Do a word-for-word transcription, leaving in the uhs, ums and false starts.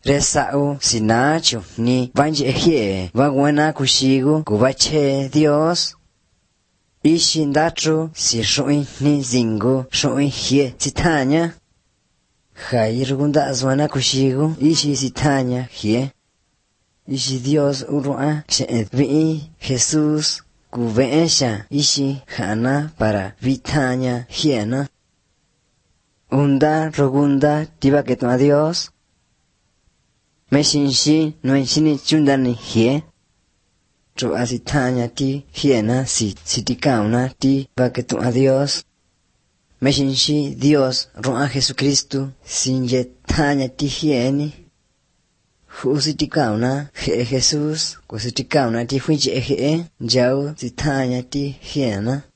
Resau sinacho ni vanje hie vagwana kushigu kubache Dios. Ishi ndacho si shui ni zingu shui hie sitanya. Jairgunda azwana kushigu ishi sitanya hie. Ishi Dios urua she'edvi Jesús kuveesha ishi jana para vitanya hiena. Unda rogunda tiba que tu a Dios. Meshinshi no enshini chundani hie. Tro asitanya ti hiena si sitikauna ti ba que tu a Dios. Meshinshi Dios roa Jesucristo sinje tanya ti hieni. Husitikauna he Jesus kusitikauna ti fuiche he jau sitanya ti hiena.